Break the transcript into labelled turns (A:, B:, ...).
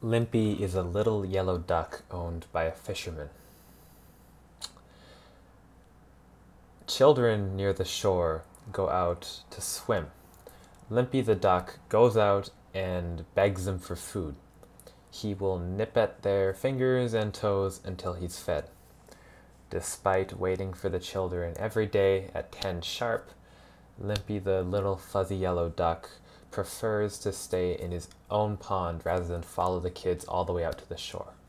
A: Limpy is a little yellow duck owned by a fisherman. Children near the shore go out to swim. Limpy the duck goes out and begs them for food. He will nip at their fingers and toes until he's fed. Despite waiting for the children every day at 10 sharp, Limpy the little fuzzy yellow duck prefers to stay in his own pond rather than follow the kids all the way out to the shore.